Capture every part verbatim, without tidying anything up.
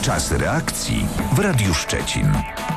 Czas reakcji w Radiu Szczecin.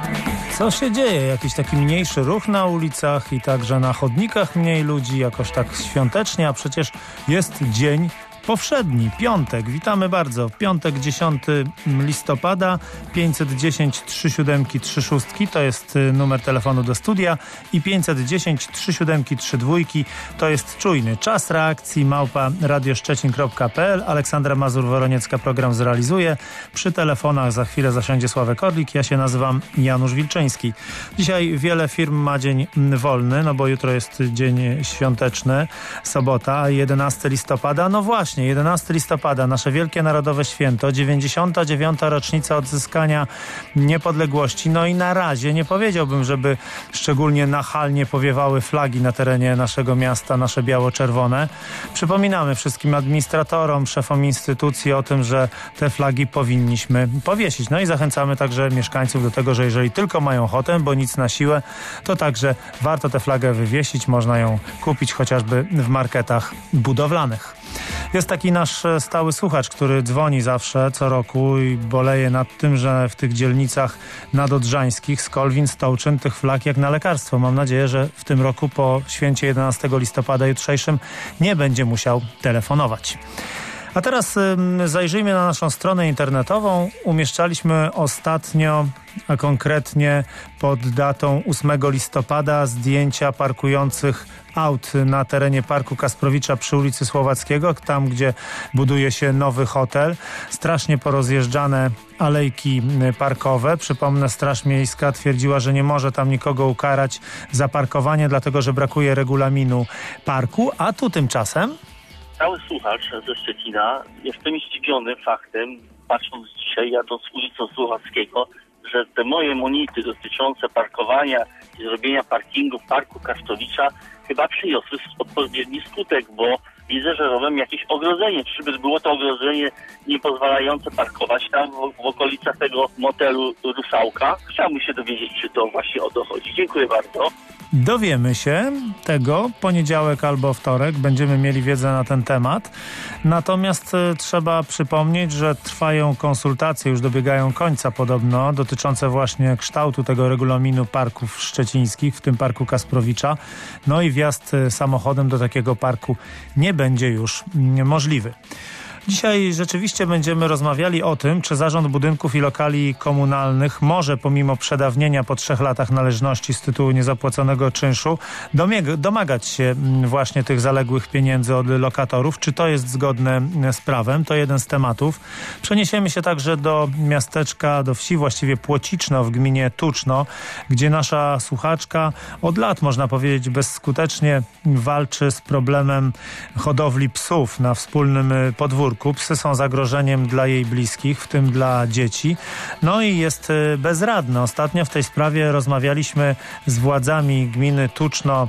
Co się dzieje? Jakiś taki mniejszy ruch na ulicach i także na chodnikach mniej ludzi, jakoś tak świątecznie, a przecież jest dzień powszedni, piątek. Witamy bardzo. Piątek, dziesiątego listopada, pięćset dziesięć trzy siedem trzy sześć to jest numer telefonu do studia i pięćset dziesięć trzy siedem trzy dwa to jest czujny. Czas reakcji małpa radioszczecin kropka p l. Aleksandra Mazur-Woroniecka program zrealizuje. Przy telefonach za chwilę zasiądzie Sławek Orlik. Ja się nazywam Janusz Wilczyński. Dzisiaj wiele firm ma dzień wolny, no bo jutro jest dzień świąteczny, sobota, jedenastego listopada. No właśnie, jedenastego listopada, nasze wielkie narodowe święto, dziewięćdziesiąta dziewiąta rocznica odzyskania niepodległości. No i na razie nie powiedziałbym, żeby szczególnie nachalnie powiewały flagi na terenie naszego miasta, nasze biało-czerwone. Przypominamy wszystkim administratorom, szefom instytucji o tym, że te flagi powinniśmy powiesić. No i zachęcamy także mieszkańców do tego, że jeżeli tylko mają ochotę, bo nic na siłę, to także warto tę flagę wywiesić. Można ją kupić chociażby w marketach budowlanych. Jest taki nasz stały słuchacz, który dzwoni zawsze, co roku i boleje nad tym, że w tych dzielnicach nadodrzańskich, Skolwin, Stołczyn, tych flag jak na lekarstwo. Mam nadzieję, że w tym roku po święcie jedenastego listopada jutrzejszym nie będzie musiał telefonować. A teraz y, zajrzyjmy na naszą stronę internetową. Umieszczaliśmy ostatnio, a konkretnie pod datą ósmego listopada, zdjęcia parkujących aut na terenie Parku Kasprowicza przy ulicy Słowackiego, tam gdzie buduje się nowy hotel. Strasznie porozjeżdżane alejki parkowe. Przypomnę, Straż Miejska twierdziła, że nie może tam nikogo ukarać za parkowanie, dlatego że brakuje regulaminu parku, a tu tymczasem... Cały słuchacz ze Szczecina, jestem zdziwiony faktem, patrząc dzisiaj jadąc ulicą Słowackiego, że te moje monity dotyczące parkowania i zrobienia parkingu w Parku Kasprowicza chyba przyniosły odpowiedni skutek, bo widzę, że robią jakieś ogrodzenie. Czyżby było to ogrodzenie nie pozwalające parkować tam w, w okolicach tego motelu Rusałka? Chciałbym się dowiedzieć, czy to właśnie o to chodzi. Dziękuję bardzo. Dowiemy się tego poniedziałek albo wtorek. Będziemy mieli wiedzę na ten temat. Natomiast y, trzeba przypomnieć, że trwają konsultacje, już dobiegają końca podobno, dotyczące właśnie kształtu tego regulaminu parków szczecińskich, w tym Parku Kasprowicza. No i wjazd y, samochodem do takiego parku nie będzie już y, możliwy. Dzisiaj rzeczywiście będziemy rozmawiali o tym, czy Zarząd Budynków i Lokali Komunalnych może pomimo przedawnienia po trzech latach należności z tytułu niezapłaconego czynszu domagać się właśnie tych zaległych pieniędzy od lokatorów. Czy to jest zgodne z prawem? To jeden z tematów. Przeniesiemy się także do miasteczka, do wsi, właściwie Płociczno w gminie Tuczno, gdzie nasza słuchaczka od lat, można powiedzieć, bezskutecznie walczy z problemem hodowli psów na wspólnym podwórku. Psy są zagrożeniem dla jej bliskich, w tym dla dzieci. No i jest bezradna. Ostatnio w tej sprawie rozmawialiśmy z władzami gminy Tuczno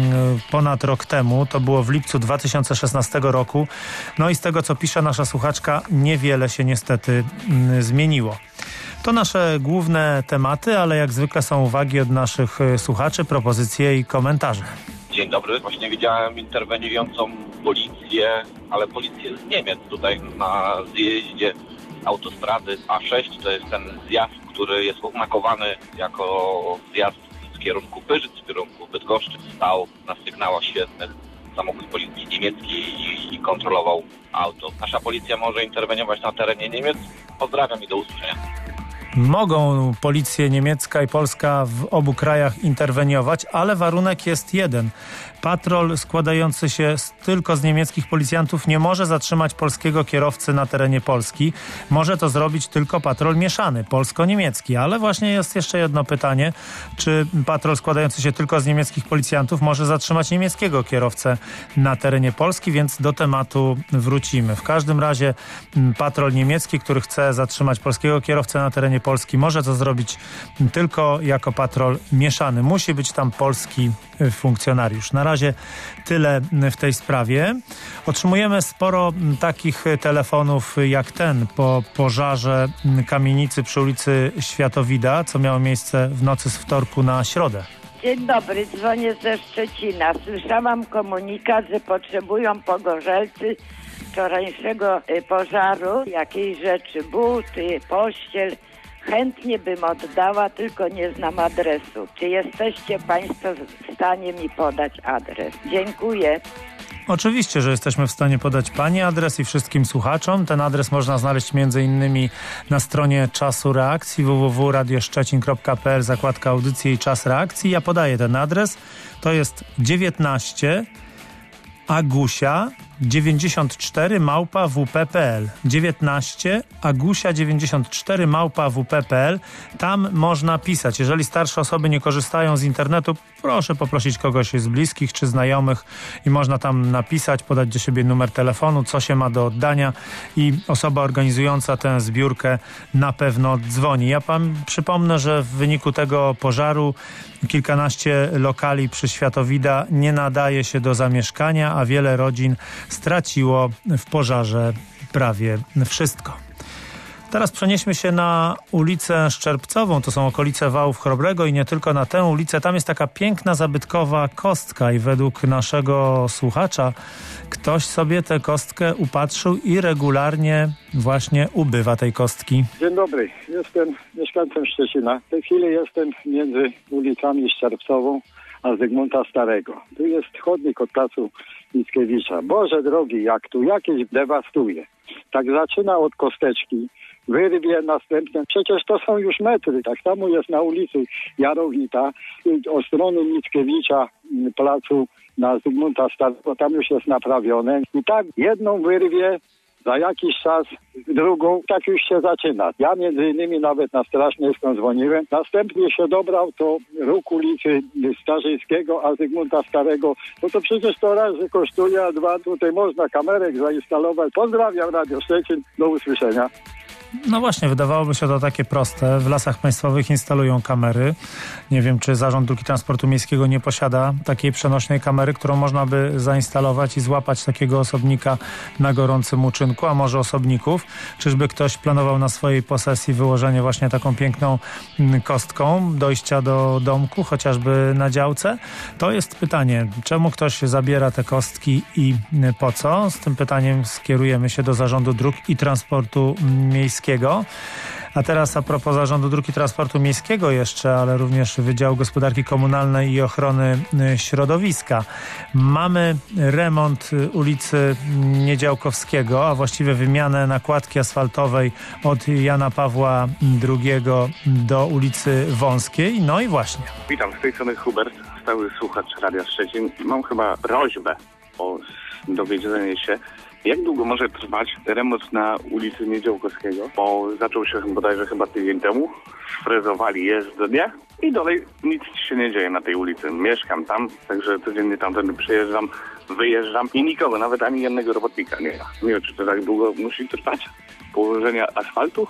ponad rok temu. To było w lipcu dwa tysiące szesnastego roku. No i z tego, co pisze nasza słuchaczka, niewiele się niestety zmieniło. To nasze główne tematy, ale jak zwykle są uwagi od naszych słuchaczy, propozycje i komentarze. Dzień dobry. Właśnie widziałem interweniującą policję, ale policję z Niemiec tutaj na zjeździe autostrady A sześć. To jest ten zjazd, który jest oznakowany jako zjazd z kierunku Pyrzyc, w kierunku Bydgoszczy. Stał na sygnałach świetnych samochód policji niemieckiej i, i kontrolował auto. Nasza policja może interweniować na terenie Niemiec. Pozdrawiam i do usłyszenia. Mogą policje niemiecka i polska w obu krajach interweniować, ale warunek jest jeden. Patrol składający się z, tylko z niemieckich policjantów nie może zatrzymać polskiego kierowcy na terenie Polski. Może to zrobić tylko patrol mieszany, polsko-niemiecki. Ale właśnie jest jeszcze jedno pytanie, czy patrol składający się tylko z niemieckich policjantów może zatrzymać niemieckiego kierowcę na terenie Polski, więc do tematu wrócimy. W każdym razie patrol niemiecki, który chce zatrzymać polskiego kierowcę na terenie Polski, może to zrobić tylko jako patrol mieszany. Musi być tam polski funkcjonariusz. Na razie tyle w tej sprawie. Otrzymujemy sporo takich telefonów jak ten po pożarze kamienicy przy ulicy Światowida, co miało miejsce w nocy z wtorku na środę. Dzień dobry, dzwonię ze Szczecina. Słyszałam komunikat, że potrzebują pogorzelcy wczorajszego y, pożaru, jakiejś rzeczy, buty, pościel, chętnie bym oddała, tylko nie znam adresu. Czy jesteście Państwo w stanie mi podać adres? Dziękuję. Oczywiście, że jesteśmy w stanie podać Pani adres i wszystkim słuchaczom. Ten adres można znaleźć między innymi na stronie Czasu Reakcji w w w kropka radio szczecin kropka p l, zakładka audycje i czas reakcji. Ja podaję ten adres. To jest dziewiętnaście Agusia dziewięćdziesiąt cztery małpa w p kropka p l. dziewiętnaście Agusia dziewięćdziesiąt cztery małpa w p kropka p l. Tam można pisać. Jeżeli starsze osoby nie korzystają z internetu, proszę poprosić kogoś z bliskich czy znajomych i można tam napisać, podać do siebie numer telefonu, co się ma do oddania i osoba organizująca tę zbiórkę na pewno dzwoni. Ja Pan przypomnę, że w wyniku tego pożaru kilkanaście lokali przy Światowida nie nadaje się do zamieszkania, a wiele rodzin straciło w pożarze prawie wszystko. Teraz przenieśmy się na ulicę Szczerbcową, to są okolice Wałów Chrobrego i nie tylko na tę ulicę. Tam jest taka piękna, zabytkowa kostka i według naszego słuchacza ktoś sobie tę kostkę upatrzył i regularnie właśnie ubywa tej kostki. Dzień dobry, jestem mieszkańcem Szczecina. W tej chwili jestem między ulicami Szczerbcową a Zygmunta Starego. Tu jest chodnik od placu Mickiewicza. Boże drogi, jak tu jakieś dewastuje. Tak zaczyna od kosteczki, wyrwie następne. Przecież to są już metry. Tak samo jest na ulicy Jarowita, od strony Mickiewicza, placu na Zygmunta Starego. Tam już jest naprawione. I tak jedną wyrwie, za jakiś czas drugą, tak już się zaczyna. Ja między innymi nawet na Straż Miejską dzwoniłem. Następnie się dobrał to róg ulicy Starzyńskiego, a Zygmunta Starego. No to przecież to raz, że kosztuje, a dwa, tutaj można kamerek zainstalować. Pozdrawiam Radio Szczecin. Do usłyszenia. No właśnie, wydawałoby się to takie proste. W Lasach Państwowych instalują kamery. Nie wiem, czy Zarząd Dróg i Transportu Miejskiego nie posiada takiej przenośnej kamery, którą można by zainstalować i złapać takiego osobnika na gorącym uczynku, a może osobników. Czyżby ktoś planował na swojej posesji wyłożenie właśnie taką piękną kostką dojścia do domku, chociażby na działce? To jest pytanie, czemu ktoś zabiera te kostki i po co? Z tym pytaniem skierujemy się do Zarządu Dróg i Transportu Miejskiego. A teraz a propos Zarządu Dróg i Transportu Miejskiego jeszcze, ale również Wydziału Gospodarki Komunalnej i Ochrony Środowiska. Mamy remont ulicy Niedziałkowskiego, a właściwie wymianę nakładki asfaltowej od Jana Pawła drugiego do ulicy Wąskiej. No i właśnie. Witam, z tej strony Hubert, stały słuchacz Radia Szczecin. Mam chyba prośbę o dowiedzenie się, jak długo może trwać remont na ulicy Niedziałkowskiego? Bo zaczął się bodajże chyba tydzień temu. Frezowali jezdnię i dalej nic się nie dzieje na tej ulicy. Mieszkam tam, także codziennie tamtędy przyjeżdżam, wyjeżdżam i nikogo, nawet ani jednego robotnika nie ma. Nie wiem, czy to tak długo musi trwać? Położenia asfaltu?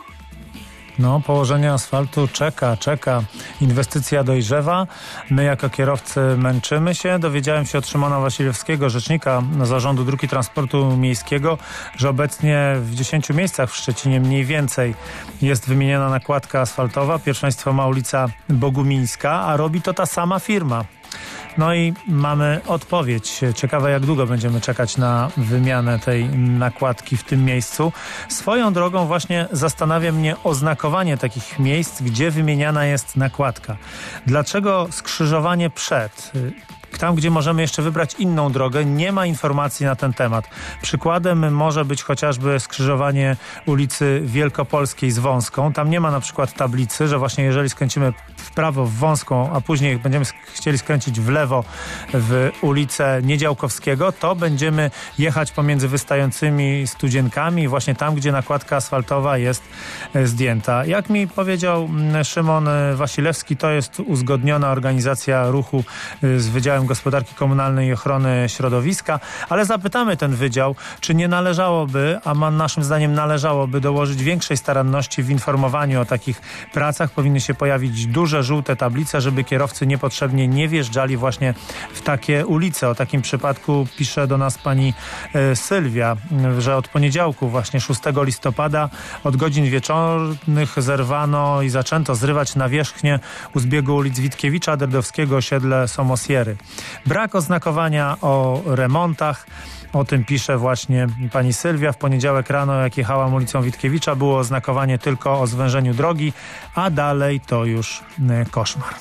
No, położenie asfaltu czeka, czeka. Inwestycja dojrzewa. My jako kierowcy męczymy się. Dowiedziałem się od Szymona Wasilewskiego, rzecznika Zarządu Dróg i Transportu Miejskiego, że obecnie w dziesięciu miejscach w Szczecinie mniej więcej jest wymieniana nakładka asfaltowa. Pierwszeństwo ma ulica Bogumińska, a robi to ta sama firma. No i mamy odpowiedź. Ciekawe, jak długo będziemy czekać na wymianę tej nakładki w tym miejscu. Swoją drogą właśnie zastanawia mnie oznakowanie takich miejsc, gdzie wymieniana jest nakładka. Dlaczego skrzyżowanie przed? Tam, gdzie możemy jeszcze wybrać inną drogę, nie ma informacji na ten temat. Przykładem może być chociażby skrzyżowanie ulicy Wielkopolskiej z Wąską. Tam nie ma na przykład tablicy, że właśnie jeżeli skręcimy w prawo w Wąską, a później będziemy chcieli skręcić w lewo w ulicę Niedziałkowskiego, to będziemy jechać pomiędzy wystającymi studzienkami właśnie tam, gdzie nakładka asfaltowa jest zdjęta. Jak mi powiedział Szymon Wasilewski, to jest uzgodniona organizacja ruchu z Wydziałem Gospodarki Komunalnej i Ochrony Środowiska, ale zapytamy ten wydział, czy nie należałoby, a ma, naszym zdaniem należałoby dołożyć większej staranności w informowaniu o takich pracach. Powinny się pojawić duże, żółte tablice, żeby kierowcy niepotrzebnie nie wjeżdżali właśnie w takie ulice. O takim przypadku pisze do nas pani e, Sylwia, że od poniedziałku właśnie szóstego listopada od godzin wieczornych zerwano i zaczęto zrywać nawierzchnię u zbiegu ulic Witkiewicza, Derdowskiego, osiedle Somosiery. Brak oznakowania o remontach. O tym pisze właśnie pani Sylwia. W poniedziałek rano, jak jechałam ulicą Witkiewicza, było oznakowanie tylko o zwężeniu drogi, a dalej to już koszmar.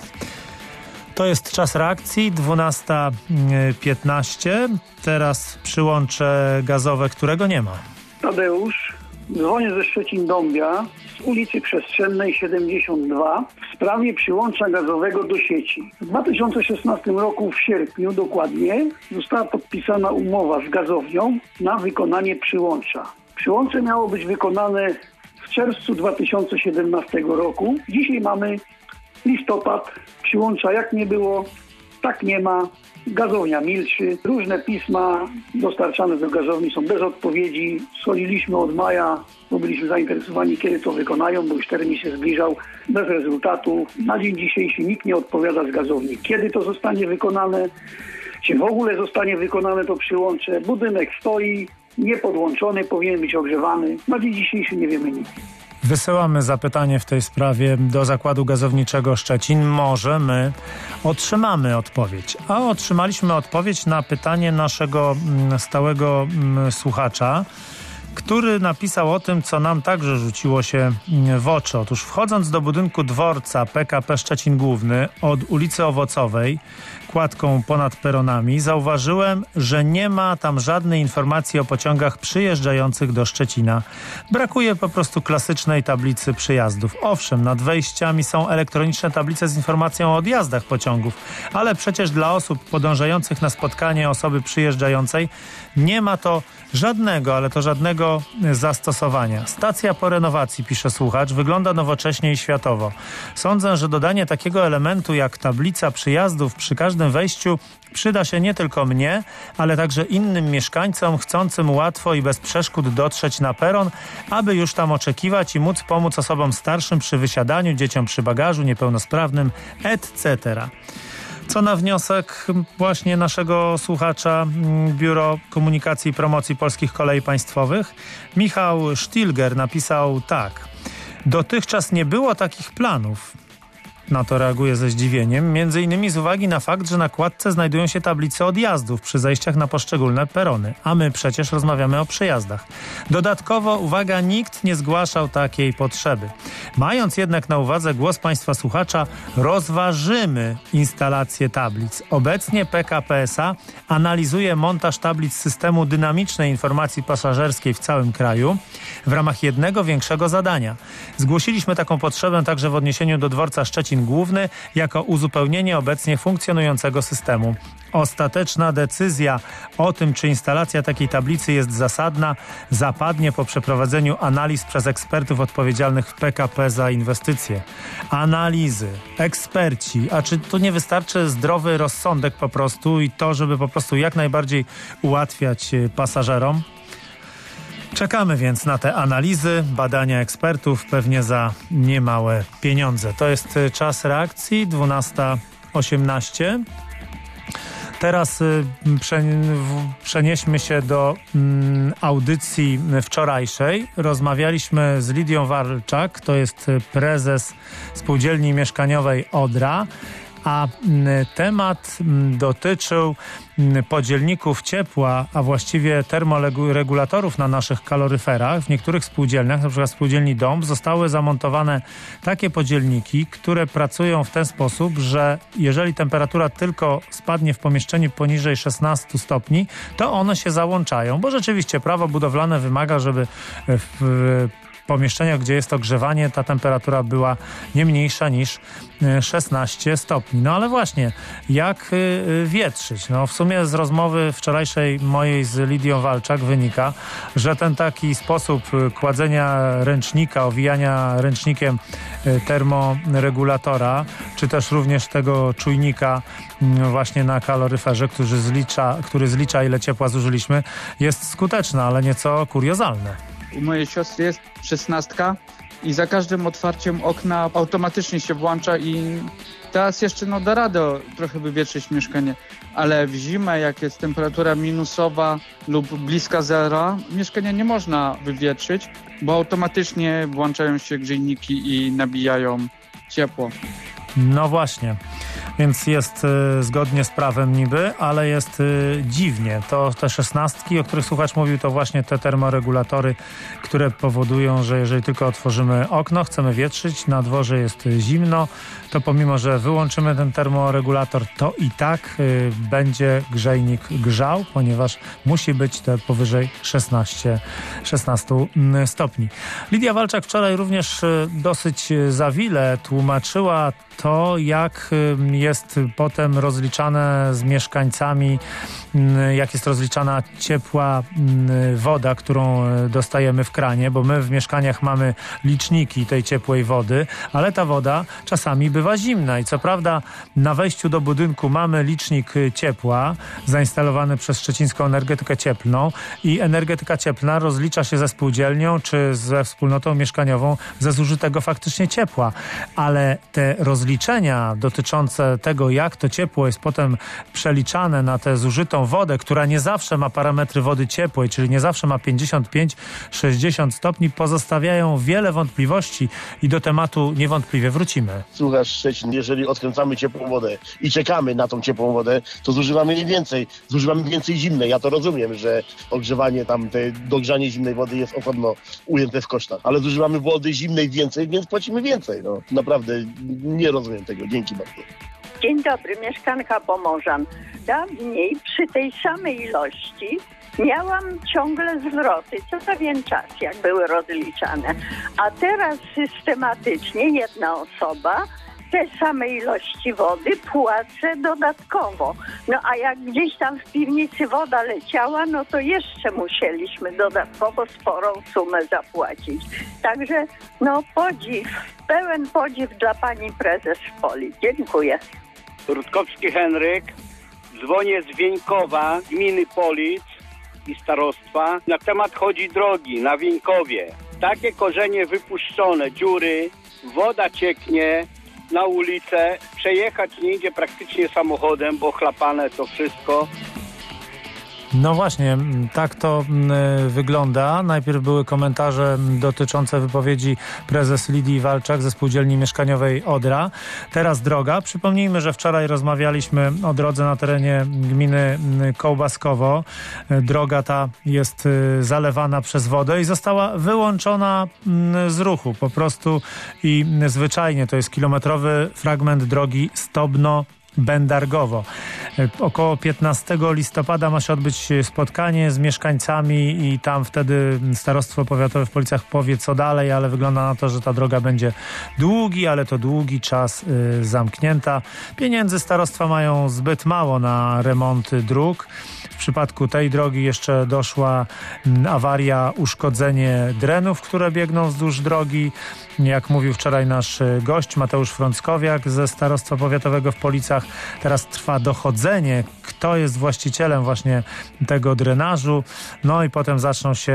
To jest czas reakcji, dwunasta piętnaście. Teraz przyłącze gazowe, którego nie ma. Tadeusz, dzwonię ze Szczecin-Dąbia z ulicy Przestrzennej siedemdziesiąt dwa w sprawie przyłącza gazowego do sieci. W dwa tysiące szesnastym roku, w sierpniu dokładnie, została podpisana umowa z gazownią na wykonanie przyłącza. Przyłącze miało być wykonane w czerwcu dwa tysiące siedemnastego roku. Dzisiaj mamy listopad. Przyłącza jak nie było, tak nie ma. Gazownia milczy. Różne pisma dostarczane do gazowni są bez odpowiedzi. Soliliśmy od maja, bo byliśmy zainteresowani, kiedy to wykonają, bo już termin się zbliżał. Bez rezultatu. Na dzień dzisiejszy nikt nie odpowiada z gazowni, kiedy to zostanie wykonane, czy w ogóle zostanie wykonane to przyłącze. Budynek stoi, niepodłączony, powinien być ogrzewany. Na dzień dzisiejszy nie wiemy nic. Wysyłamy zapytanie w tej sprawie do Zakładu Gazowniczego Szczecin. Może my otrzymamy odpowiedź. A otrzymaliśmy odpowiedź na pytanie naszego stałego słuchacza, który napisał o tym, co nam także rzuciło się w oczy. Otóż wchodząc do budynku dworca P K P Szczecin Główny od ulicy Owocowej, kładką ponad peronami, zauważyłem, że nie ma tam żadnej informacji o pociągach przyjeżdżających do Szczecina. Brakuje po prostu klasycznej tablicy przyjazdów. Owszem, nad wejściami są elektroniczne tablice z informacją o odjazdach pociągów, ale przecież dla osób podążających na spotkanie osoby przyjeżdżającej nie ma to żadnego, ale to żadnego zastosowania. Stacja po renowacji, pisze słuchacz, wygląda nowocześnie i światowo. Sądzę, że dodanie takiego elementu jak tablica przyjazdów przy każdym wejściu przyda się nie tylko mnie, ale także innym mieszkańcom chcącym łatwo i bez przeszkód dotrzeć na peron, aby już tam oczekiwać i móc pomóc osobom starszym przy wysiadaniu, dzieciom przy bagażu, niepełnosprawnym, et cetera. Co na wniosek właśnie naszego słuchacza Biuro Komunikacji i Promocji Polskich Kolei Państwowych, Michał Sztilger napisał tak. Dotychczas nie było takich planów. Na to reaguje ze zdziwieniem, między innymi z uwagi na fakt, że na kładce znajdują się tablice odjazdów przy zejściach na poszczególne perony, a my przecież rozmawiamy o przyjazdach. Dodatkowo, uwaga, nikt nie zgłaszał takiej potrzeby. Mając jednak na uwadze głos państwa słuchacza, rozważymy instalację tablic. Obecnie P K P S A analizuje montaż tablic systemu dynamicznej informacji pasażerskiej w całym kraju w ramach jednego większego zadania. Zgłosiliśmy taką potrzebę także w odniesieniu do dworca Szczecin Główny jako uzupełnienie obecnie funkcjonującego systemu. Ostateczna decyzja o tym, czy instalacja takiej tablicy jest zasadna, zapadnie po przeprowadzeniu analiz przez ekspertów odpowiedzialnych w P K P za inwestycje. Analizy, eksperci, a czy tu nie wystarczy zdrowy rozsądek po prostu i to, żeby po prostu jak najbardziej ułatwiać pasażerom? Czekamy więc na te analizy, badania ekspertów, pewnie za niemałe pieniądze. To jest czas reakcji, dwunasta osiemnaście. Teraz y, prze, w, przenieśmy się do y, audycji wczorajszej. Rozmawialiśmy z Lidią Walczak, to jest prezes Spółdzielni Mieszkaniowej Odra, a y, temat y, dotyczył y, podzielników ciepła, a właściwie termoregulatorów na naszych kaloryferach. W niektórych spółdzielniach, na przykład spółdzielni Dąb, zostały zamontowane takie podzielniki, które pracują w ten sposób, że jeżeli temperatura tylko spadnie w pomieszczeniu poniżej szesnastu stopni, to one się załączają, bo rzeczywiście prawo budowlane wymaga, żeby w, w pomieszczeniach, gdzie jest ogrzewanie, ta temperatura była nie mniejsza niż szesnaście stopni. No ale właśnie, jak wietrzyć? No w sumie z rozmowy wczorajszej mojej z Lidią Walczak wynika, że ten taki sposób kładzenia ręcznika, owijania ręcznikiem termoregulatora, czy też również tego czujnika właśnie na kaloryferze, który zlicza, który zlicza ile ciepła zużyliśmy, jest skuteczny, ale nieco kuriozalne. U mojej siostry jest szesnastka i za każdym otwarciem okna automatycznie się włącza i teraz jeszcze no da radę trochę wywietrzyć mieszkanie, ale w zimę, jak jest temperatura minusowa lub bliska zera, mieszkania nie można wywietrzyć, bo automatycznie włączają się grzejniki i nabijają ciepło. No właśnie. więc jest y, zgodnie z prawem niby, ale jest y, dziwnie. To te szesnastki, o których słuchacz mówił, to właśnie te termoregulatory, które powodują, że jeżeli tylko otworzymy okno, chcemy wietrzyć, na dworze jest zimno, to pomimo, że wyłączymy ten termoregulator, to i tak y, będzie grzejnik grzał, ponieważ musi być te powyżej szesnaście stopni. Lidia Walczak wczoraj również y, dosyć zawile tłumaczyła to, jak jest potem rozliczane z mieszkańcami, jak jest rozliczana ciepła woda, którą dostajemy w kranie, bo my w mieszkaniach mamy liczniki tej ciepłej wody, ale ta woda czasami bywa zimna i co prawda na wejściu do budynku mamy licznik ciepła zainstalowany przez Szczecińską Energetykę Cieplną i energetyka cieplna rozlicza się ze spółdzielnią czy ze wspólnotą mieszkaniową ze zużytego faktycznie ciepła, ale te rozliczenia dotyczące tego, jak to ciepło jest potem przeliczane na tę zużytą wodę, która nie zawsze ma parametry wody ciepłej, czyli nie zawsze ma pięćdziesiąt pięć sześćdziesiąt stopni, pozostawiają wiele wątpliwości i do tematu niewątpliwie wrócimy. Słuchasz, Szczecin, jeżeli odkręcamy ciepłą wodę i czekamy na tą ciepłą wodę, to zużywamy jej więcej, zużywamy więcej zimnej. Ja to rozumiem, że ogrzewanie tam, te dogrzanie zimnej wody jest osobno ujęte w kosztach, ale zużywamy wody zimnej więcej, więc płacimy więcej. No, naprawdę nie rozumiem tego. Dzięki bardzo. Dzień dobry, mieszkanka Pomorzan. Dawniej przy tej samej ilości miałam ciągle zwroty co pewien czas, jak były rozliczane. A teraz systematycznie jedna osoba te same ilości wody płacę dodatkowo. No a jak gdzieś tam w piwnicy woda leciała, no to jeszcze musieliśmy dodatkowo sporą sumę zapłacić. Także no podziw, pełen podziw dla pani prezes Poli. Dziękuję. Rutkowski Henryk, dzwonię z Wieńkowa, gminy Polic i starostwa. Na temat chodzi drogi na Wieńkowie. Takie korzenie wypuszczone, dziury, woda cieknie na ulicę, przejechać nie idzie praktycznie samochodem, bo chlapane to wszystko. No właśnie, tak to y, wygląda. Najpierw były komentarze dotyczące wypowiedzi prezes Lidii Walczak ze Spółdzielni Mieszkaniowej Odra. Teraz droga. Przypomnijmy, że wczoraj rozmawialiśmy o drodze na terenie gminy Kołbaskowo. Droga ta jest y, zalewana przez wodę i została wyłączona y, z ruchu po prostu i y, zwyczajnie. To jest kilometrowy fragment drogi Stobno Bendargowo. Około piętnastego listopada ma się odbyć spotkanie z mieszkańcami i tam wtedy Starostwo Powiatowe w Policach powie co dalej, ale wygląda na to, że ta droga będzie długi, ale to długi czas y, zamknięta. Pieniędzy starostwa mają zbyt mało na remonty dróg. W przypadku tej drogi jeszcze doszła awaria, uszkodzenie drenów, które biegną wzdłuż drogi. Jak mówił wczoraj nasz gość Mateusz Frąckowiak ze Starostwa Powiatowego w Policach, teraz trwa dochodzenie, kto jest właścicielem właśnie tego drenażu. No i potem zaczną się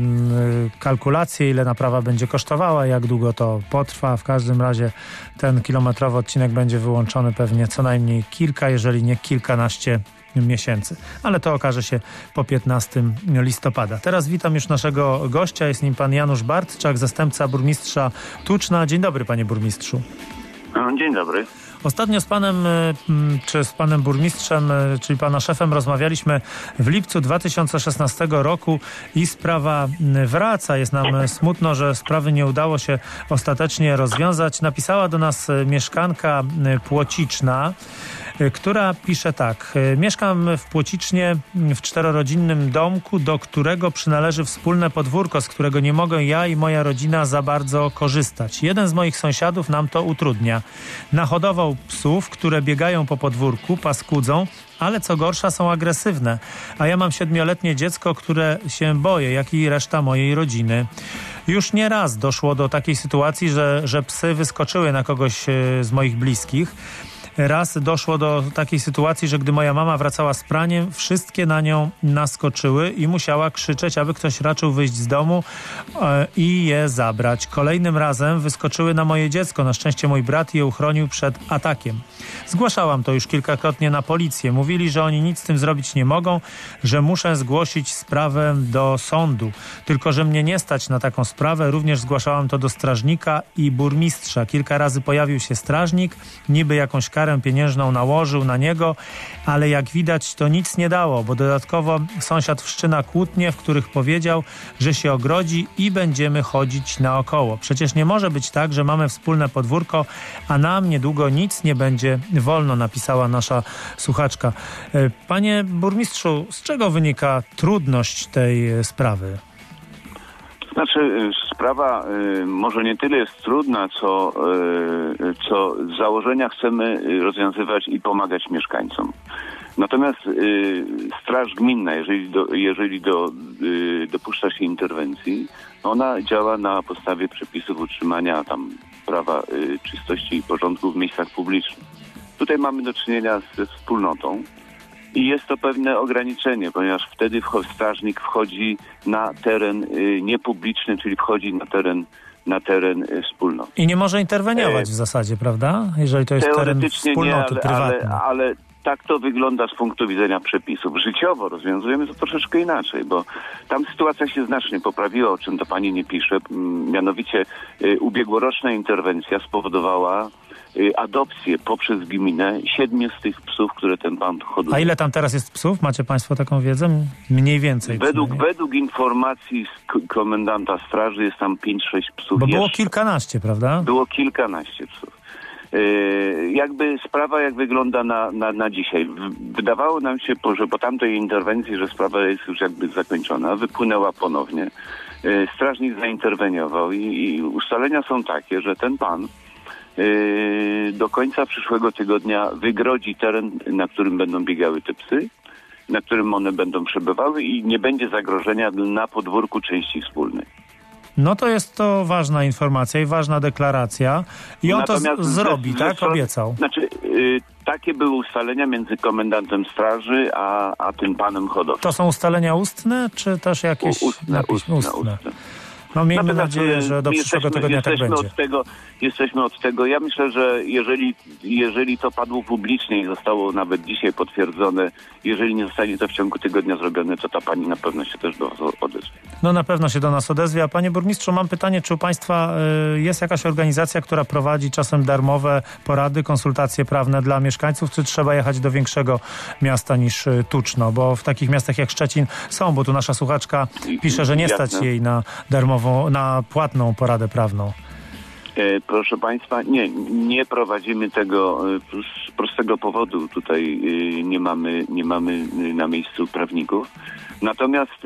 kalkulacje, ile naprawa będzie kosztowała, jak długo to potrwa. W każdym razie ten kilometrowy odcinek będzie wyłączony pewnie co najmniej kilka, jeżeli nie kilkanaście miesięcy. Ale to okaże się po piętnastego listopada. Teraz witam już naszego gościa. Jest nim pan Janusz Bartczak, zastępca burmistrza Tuczna. Dzień dobry, panie burmistrzu. Dzień dobry. Ostatnio z panem, czy z panem burmistrzem, czyli pana szefem, rozmawialiśmy w lipcu dwa tysiące szesnastego roku i sprawa wraca. Jest nam smutno, że sprawy nie udało się ostatecznie rozwiązać. Napisała do nas mieszkanka Płociczna, która pisze tak. Mieszkam w Płocicznie w czterorodzinnym domku, do którego przynależy wspólne podwórko, z którego nie mogę ja i moja rodzina za bardzo korzystać. Jeden z moich sąsiadów nam to utrudnia. Nahodował psów, które biegają po podwórku, paskudzą, ale co gorsza są agresywne. A ja mam siedmioletnie dziecko, które się boję, jak i reszta mojej rodziny. Już nie raz doszło do takiej sytuacji, że, że psy wyskoczyły na kogoś z moich bliskich. Raz doszło do takiej sytuacji, że gdy moja mama wracała z praniem, wszystkie na nią naskoczyły i musiała krzyczeć, aby ktoś raczył wyjść z domu e, i je zabrać. Kolejnym razem wyskoczyły na moje dziecko. Na szczęście mój brat je uchronił przed atakiem. Zgłaszałam to już kilkakrotnie na policję. Mówili, że oni nic z tym zrobić nie mogą, że muszę zgłosić sprawę do sądu. Tylko że mnie nie stać na taką sprawę. Również zgłaszałam to do strażnika i burmistrza. Kilka razy pojawił się strażnik, niby jakąś karę karę pieniężną nałożył na niego, ale jak widać to nic nie dało, bo dodatkowo sąsiad wszczyna kłótnie, w których powiedział, że się ogrodzi i będziemy chodzić naokoło. Przecież nie może być tak, że mamy wspólne podwórko, a nam niedługo nic nie będzie wolno, napisała nasza słuchaczka. Panie burmistrzu, z czego wynika trudność tej sprawy? Znaczy, sprawa y, może nie tyle jest trudna, co, y, co z założenia chcemy rozwiązywać i pomagać mieszkańcom. Natomiast y, Straż Gminna, jeżeli, do, jeżeli do, y, dopuszcza się interwencji, ona działa na podstawie przepisów utrzymania tam prawa y, czystości i porządku w miejscach publicznych. Tutaj mamy do czynienia ze wspólnotą. I jest to pewne ograniczenie, ponieważ wtedy strażnik wchodzi na teren y, niepubliczny, czyli wchodzi na teren, na teren y, wspólnoty. I nie może interweniować w zasadzie, prawda? Jeżeli to jest teren wspólnoty, nie, ale, prywatny. Ale, ale tak to wygląda z punktu widzenia przepisów. Życiowo rozwiązujemy to troszeczkę inaczej, bo tam sytuacja się znacznie poprawiła, o czym to pani nie pisze. Mianowicie y, ubiegłoroczna interwencja spowodowała adopcję poprzez gminę siedmiu z tych psów, które ten pan hoduje. A ile tam teraz jest psów? Macie państwo taką wiedzę? Mniej więcej. Według, według informacji z komendanta straży jest tam pięć sześć psów. Bo było jeszcze. kilkanaście, prawda? Było kilkanaście psów. Yy, jakby sprawa jak wygląda na, na, na dzisiaj. Wydawało nam się, że po tamtej interwencji, że sprawa jest już jakby zakończona, wypłynęła ponownie. Yy, strażnik zainterweniował i, i ustalenia są takie, że ten pan do końca przyszłego tygodnia wygrodzi teren, na którym będą biegały te psy, na którym one będą przebywały i nie będzie zagrożenia na podwórku części wspólnej. No to jest to ważna informacja i ważna deklaracja. I on Natomiast to z- zrobi, ze, tak? Ze, Obiecał. Znaczy, y, takie były ustalenia między komendantem straży, a, a tym panem hodowcą. To są ustalenia ustne, czy też jakieś... U, ustne, napis, ustne, ustne. ustne. No miejmy Natomiast nadzieję, że do przyszłego jesteśmy, tygodnia tak jesteśmy będzie. Od tego, jesteśmy od tego. Ja myślę, że jeżeli, jeżeli to padło publicznie i zostało nawet dzisiaj potwierdzone, jeżeli nie zostanie to w ciągu tygodnia zrobione, to ta pani na pewno się też do nas odezwie. No na pewno się do nas odezwie. A panie burmistrzu, mam pytanie, czy u państwa y, jest jakaś organizacja, która prowadzi czasem darmowe porady, konsultacje prawne dla mieszkańców, czy trzeba jechać do większego miasta niż y, Tuczno? Bo w takich miastach jak Szczecin są, bo tu nasza słuchaczka pisze, że nie stać Jasne. jej na darmową, na płatną poradę prawną. E, proszę państwa, nie, nie prowadzimy tego e, z prostego powodu. Tutaj e, nie mamy, nie mamy e, na miejscu prawników. Natomiast e,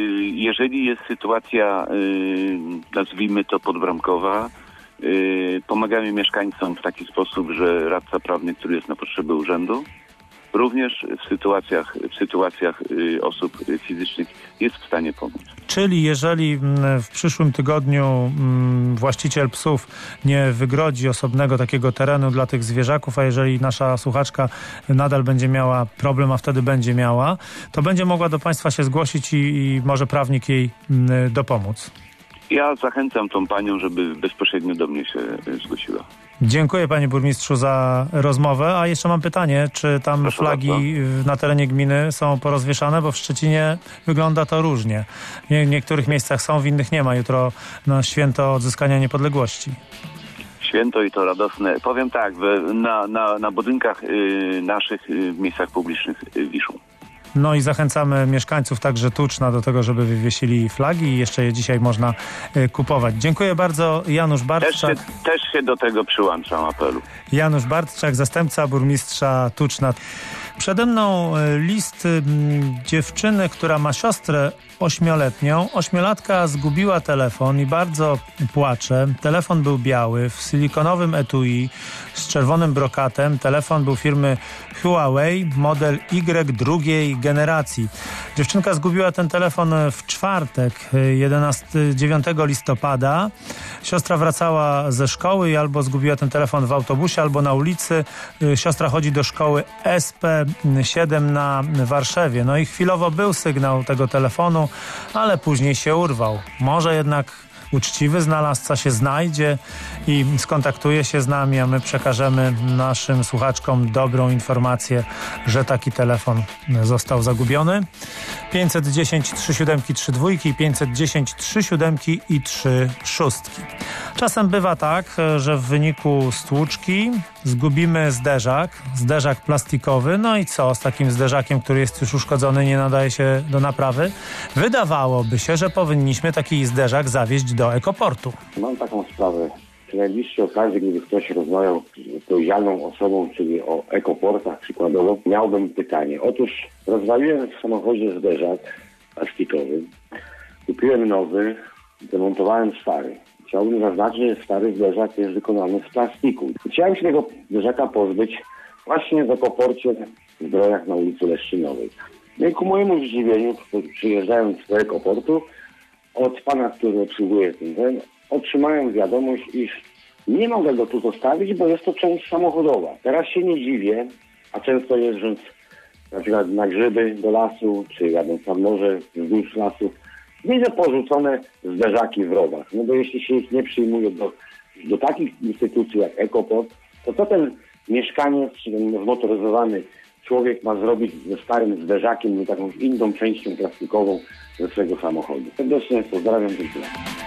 jeżeli jest sytuacja, e, nazwijmy to podbramkowa, e, pomagamy mieszkańcom w taki sposób, że radca prawny, który jest na potrzeby urzędu, również w sytuacjach, w sytuacjach y, osób fizycznych jest w stanie pomóc. Czyli jeżeli w przyszłym tygodniu właściciel psów nie wygrodzi osobnego takiego terenu dla tych zwierzaków, a jeżeli nasza słuchaczka nadal będzie miała problem, a wtedy będzie miała, to będzie mogła do państwa się zgłosić i, i może prawnik jej dopomóc. Ja zachęcam tą panią, żeby bezpośrednio do mnie się zgłosiła. Dziękuję panie burmistrzu za rozmowę, a jeszcze mam pytanie, czy tam Proszę flagi bardzo. na terenie gminy są porozwieszane, bo w Szczecinie wygląda to różnie. W niektórych miejscach są, w innych nie ma. Jutro na święto odzyskania niepodległości. Święto i to radosne. Powiem tak, na, na, na budynkach y, naszych y, w miejscach publicznych y, wiszą. No i zachęcamy mieszkańców także Tuczna do tego, żeby wywiesili flagi i jeszcze je dzisiaj można y, kupować. Dziękuję bardzo. Janusz Bartczak. Też się, też się do tego przyłączam apelu. Janusz Bartczak, zastępca burmistrza Tuczna. Przede mną list dziewczyny, która ma siostrę ośmioletnią. Ośmiolatka zgubiła telefon i bardzo płacze. Telefon był biały, w silikonowym etui z czerwonym brokatem. Telefon był firmy Huawei, model Y drugiej generacji. Dziewczynka zgubiła ten telefon w czwartek, dziewiątego listopada. Siostra wracała ze szkoły i albo zgubiła ten telefon w autobusie, albo na ulicy. Siostra chodzi do szkoły S P siedem na Warszawie. No i chwilowo był sygnał tego telefonu, ale później się urwał. Może jednak uczciwy znalazca się znajdzie i skontaktuje się z nami, a my przekażemy naszym słuchaczkom dobrą informację, że taki telefon został zagubiony. pięćset dziesięć trzy siedem trzy dwa i pięćset dziesięć trzy siedem i trzy szóstki. Czasem bywa tak, że w wyniku stłuczki zgubimy zderzak, zderzak plastikowy, no i co z takim zderzakiem, który jest już uszkodzony, nie nadaje się do naprawy? Wydawałoby się, że powinniśmy taki zderzak zawieźć do ekoportu. Mam taką sprawę. Przy najbliższej okazji, gdyby ktoś rozmawiał z odpowiedzialną osobą, czyli o ekoportach przykładowo, miałbym pytanie. Otóż rozwaliłem w samochodzie zderzak plastikowy, kupiłem nowy, demontowałem stary. Chciałbym zaznaczyć, że stary zderzak jest wykonany z plastiku. Chciałem się tego zderzaka pozbyć właśnie w ekoporcie w Zdrojach na ulicy Leszczynowej. No i ku mojemu zdziwieniu, przyjeżdżając do ekoportu, od pana, który obsługuje ten ten, otrzymałem wiadomość, iż nie mogę go tu zostawić, bo jest to część samochodowa. Teraz się nie dziwię, a często jeżdżąc na przykład na grzyby do lasu, czy jadąc nad morze wzdłuż lasu, widzę porzucone zderzaki w rowach. No bo jeśli się ich nie przyjmuje do, do takich instytucji jak Ekoport, to co ten mieszkaniec, czy ten zmotoryzowany człowiek ma zrobić ze starym zderzakiem lub jakąś inną częścią plastikową ze swojego samochodu? Serdecznie pozdrawiam, dziękuję.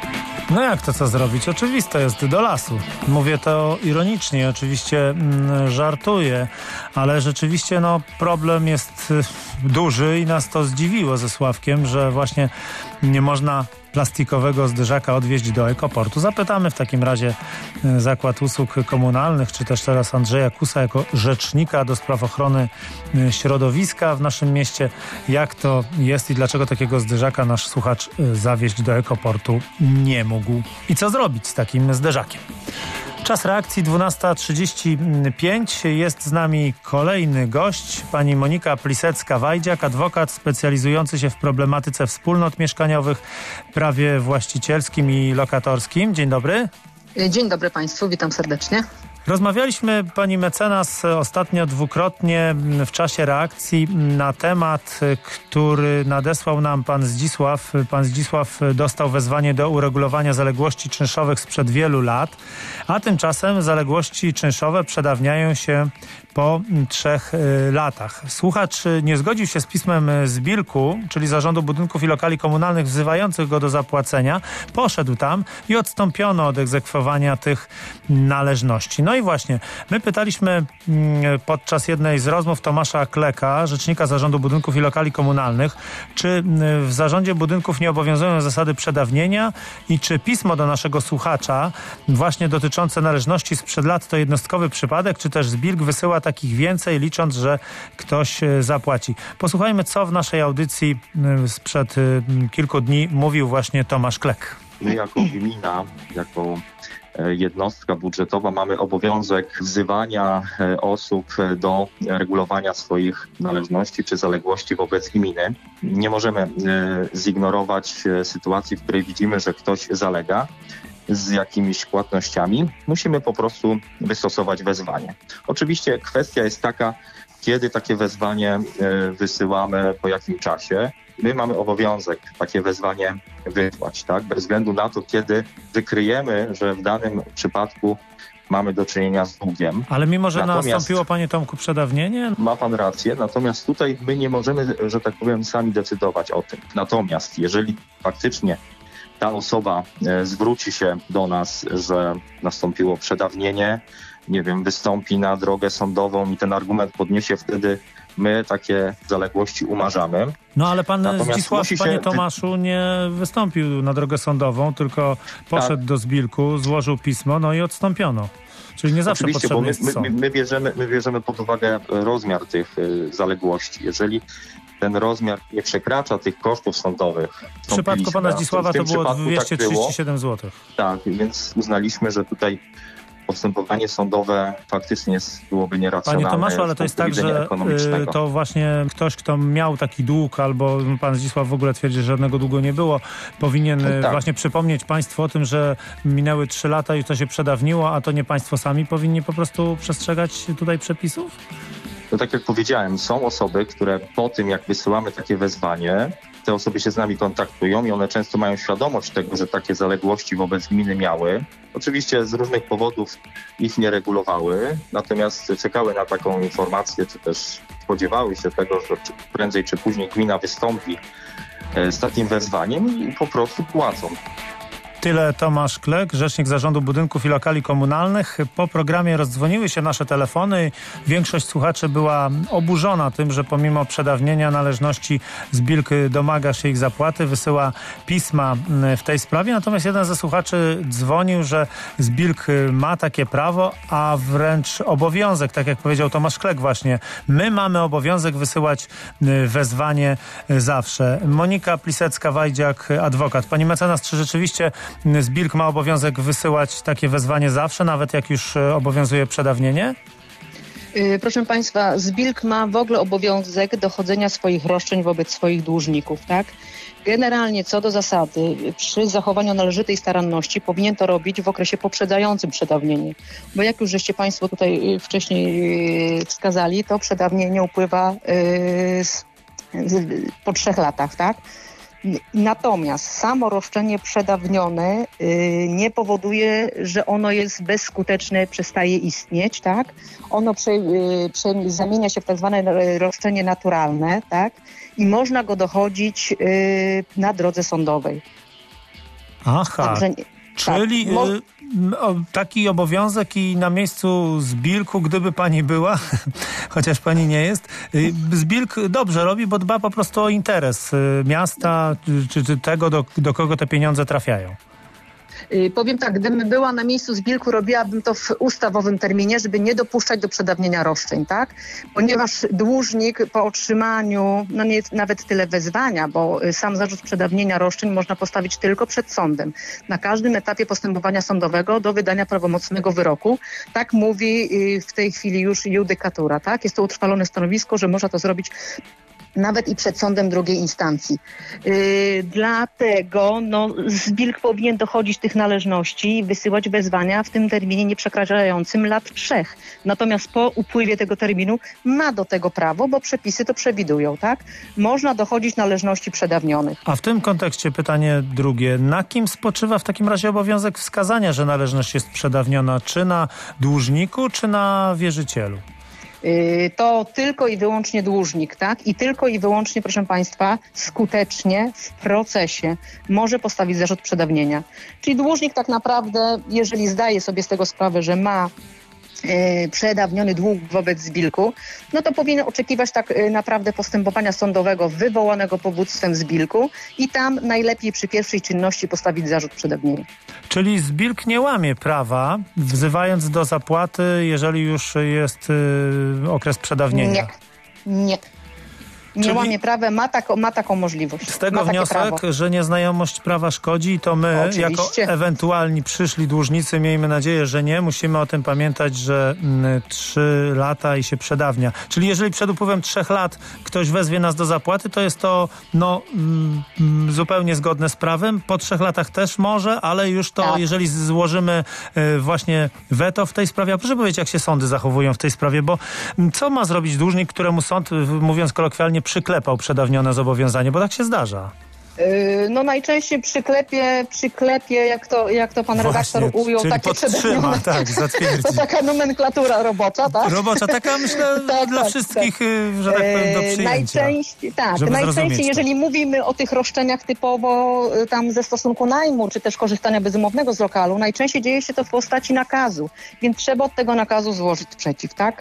No jak to co zrobić? Oczywiste jest, do lasu. Mówię to ironicznie, oczywiście mm, żartuję, ale rzeczywiście no, problem jest y, duży i nas to zdziwiło ze Sławkiem, że właśnie nie można plastikowego zderzaka odwieźć do ekoportu. Zapytamy w takim razie y, Zakład Usług Komunalnych, czy też teraz Andrzeja Kusa jako rzecznika do spraw ochrony y, środowiska w naszym mieście, jak to jest i dlaczego takiego zderzaka nasz słuchacz y, zawieźć do ekoportu nie mógł. I co zrobić z takim zderzakiem? Czas reakcji dwunasta trzydzieści pięć. Jest z nami kolejny gość, pani Monika Plisecka-Wajdziak, adwokat specjalizujący się w problematyce wspólnot mieszkaniowych, prawie właścicielskim i lokatorskim. Dzień dobry. Dzień dobry Państwu, witam serdecznie. Rozmawialiśmy, pani mecenas, ostatnio dwukrotnie w czasie reakcji na temat, który nadesłał nam pan Zdzisław. Pan Zdzisław dostał wezwanie do uregulowania zaległości czynszowych sprzed wielu lat, a tymczasem zaległości czynszowe przedawniają się po trzech y, latach. Słuchacz nie zgodził się z pismem z Bilku, czyli Zarządu Budynków i Lokali Komunalnych, wzywających go do zapłacenia. Poszedł tam i odstąpiono od egzekwowania tych należności. No i właśnie, my pytaliśmy y, podczas jednej z rozmów Tomasza Kleka, rzecznika Zarządu Budynków i Lokali Komunalnych, czy y, w Zarządzie Budynków nie obowiązują zasady przedawnienia i czy pismo do naszego słuchacza właśnie dotyczące należności sprzed lat to jednostkowy przypadek, czy też z Bilk wysyła takich więcej, licząc, że ktoś zapłaci. Posłuchajmy, co w naszej audycji sprzed kilku dni mówił właśnie Tomasz Klek. My jako gmina, jako jednostka budżetowa mamy obowiązek wzywania osób do regulowania swoich należności czy zaległości wobec gminy. Nie możemy zignorować sytuacji, w której widzimy, że ktoś zalega z jakimiś płatnościami. Musimy po prostu wystosować wezwanie. Oczywiście kwestia jest taka, kiedy takie wezwanie wysyłamy, po jakim czasie. My mamy obowiązek takie wezwanie wysłać, tak? Bez względu na to, kiedy wykryjemy, że w danym przypadku mamy do czynienia z długiem. Ale mimo, że natomiast nastąpiło, panie Tomku, przedawnienie? Ma pan rację, natomiast tutaj my nie możemy, że tak powiem, sami decydować o tym. Natomiast jeżeli faktycznie ta osoba e, zwróci się do nas, że nastąpiło przedawnienie, nie wiem, wystąpi na drogę sądową i ten argument podniesie, wtedy my takie zaległości umarzamy. No ale pan Natomiast Zdzisław, musi panie się... Tomaszu, nie wystąpił na drogę sądową, tylko poszedł tak. do Zbilku, złożył pismo, no i odstąpiono. Czyli nie zawsze Oczywiście, potrzebny bo my, jest sąd. my, my, bierzemy, my bierzemy pod uwagę rozmiar tych y, zaległości. Jeżeli ten rozmiar nie przekracza tych kosztów sądowych. W przypadku pana Zdzisława to było dwieście trzydzieści siedem złotych. Tak, więc uznaliśmy, że tutaj postępowanie sądowe faktycznie byłoby nieracjonalne. Panie Tomaszu, ale to jest tak, że y, to właśnie ktoś, kto miał taki dług, albo pan Zdzisław w ogóle twierdzi, że żadnego długu nie było, powinien no tak. właśnie przypomnieć państwu o tym, że minęły trzy lata i to się przedawniło, a to nie państwo sami powinni po prostu przestrzegać tutaj przepisów? No tak jak powiedziałem, są osoby, które po tym, jak wysyłamy takie wezwanie, te osoby się z nami kontaktują i one często mają świadomość tego, że takie zaległości wobec gminy miały. Oczywiście z różnych powodów ich nie regulowały, natomiast czekały na taką informację, czy też spodziewały się tego, że prędzej czy później gmina wystąpi z takim wezwaniem i po prostu płacą. Tyle Tomasz Klek, rzecznik Zarządu Budynków i Lokali Komunalnych. Po programie rozdzwoniły się nasze telefony. Większość słuchaczy była oburzona tym, że pomimo przedawnienia należności Zbilk domaga się ich zapłaty, wysyła pisma w tej sprawie. Natomiast jeden ze słuchaczy dzwonił, że Zbilk ma takie prawo, a wręcz obowiązek, tak jak powiedział Tomasz Klek właśnie. My mamy obowiązek wysyłać wezwanie zawsze. Monika Plisecka-Wajdziak, adwokat. Pani mecenas, czy rzeczywiście Zbilk ma obowiązek wysyłać takie wezwanie zawsze, nawet jak już obowiązuje przedawnienie? Proszę Państwa, Zbilk ma w ogóle obowiązek dochodzenia swoich roszczeń wobec swoich dłużników, tak? Generalnie co do zasady, przy zachowaniu należytej staranności powinien to robić w okresie poprzedzającym przedawnienie. Bo jak już żeście Państwo tutaj wcześniej wskazali, to przedawnienie upływa po trzech latach, tak? Natomiast samo roszczenie przedawnione y, nie powoduje, że ono jest bezskuteczne, przestaje istnieć, tak? Ono prze, y, prze, zamienia się w tak zwane roszczenie naturalne, tak? I można go dochodzić y, na drodze sądowej. Aha. Także, czyli tak, mo- y, taki obowiązek i na miejscu Zbilku, gdyby pani była, chociaż pani nie jest, y, Zbilk dobrze robi, bo dba po prostu o interes y, miasta, czy, czy tego, do, do kogo te pieniądze trafiają. Yy, powiem tak, gdybym była na miejscu Zbilku, robiłabym to w ustawowym terminie, żeby nie dopuszczać do przedawnienia roszczeń, tak? Ponieważ dłużnik po otrzymaniu, no nie nawet tyle wezwania, bo sam zarzut przedawnienia roszczeń można postawić tylko przed sądem. Na każdym etapie postępowania sądowego do wydania prawomocnego wyroku. Tak mówi yy, w tej chwili już judykatura, tak? Jest to utrwalone stanowisko, że można to zrobić nawet i przed sądem drugiej instancji. Yy, dlatego no, Zbilk powinien dochodzić tych należności i wysyłać wezwania w tym terminie nie przekraczającym lat trzech. Natomiast po upływie tego terminu ma do tego prawo, bo przepisy to przewidują, tak? Można dochodzić należności przedawnionych. A w tym kontekście pytanie drugie. Na kim spoczywa w takim razie obowiązek wskazania, że należność jest przedawniona? Czy na dłużniku, czy na wierzycielu? To tylko i wyłącznie dłużnik, tak? I tylko i wyłącznie, proszę Państwa, skutecznie w procesie może postawić zarzut przedawnienia. Czyli dłużnik tak naprawdę, jeżeli zdaje sobie z tego sprawę, że ma Yy, przedawniony dług wobec Zbilku, no to powinien oczekiwać tak yy, naprawdę postępowania sądowego wywołanego powództwem Zbilku i tam najlepiej przy pierwszej czynności postawić zarzut przedawnienia. Czyli Zbilk nie łamie prawa, wzywając do zapłaty, jeżeli już jest yy, okres przedawnienia? Nie, nie. Nie Czyli łamie prawa, ma, tak, ma taką możliwość. Z tego wniosek, prawo. że nieznajomość prawa szkodzi i to my, Oczywiście. jako ewentualni przyszli dłużnicy, miejmy nadzieję, że nie, musimy o tym pamiętać, że mm, trzy lata i się przedawnia. Czyli jeżeli przed upływem trzech lat ktoś wezwie nas do zapłaty, to jest to no, mm, zupełnie zgodne z prawem. Po trzech latach też może, ale już to, tak. jeżeli złożymy y, właśnie weto w tej sprawie, a proszę powiedzieć, jak się sądy zachowują w tej sprawie, bo m, co ma zrobić dłużnik, któremu sąd, mówiąc kolokwialnie, przyklepał przedawnione zobowiązanie, bo tak się zdarza. Yy, no najczęściej przyklepie, przyklepie, jak to, jak to pan Właśnie, redaktor ujął, czyli takie podtrzyma, tak, zatwierdzi. To taka nomenklatura robocza, tak? Robocza, taka myślę tak, dla tak, wszystkich, tak. że tak powiem, do przyjęcia. Najczęściej, tak, najczęściej jeżeli mówimy o tych roszczeniach typowo tam ze stosunku najmu, czy też korzystania bezumownego z lokalu, najczęściej dzieje się to w postaci nakazu, więc trzeba od tego nakazu złożyć sprzeciw, tak?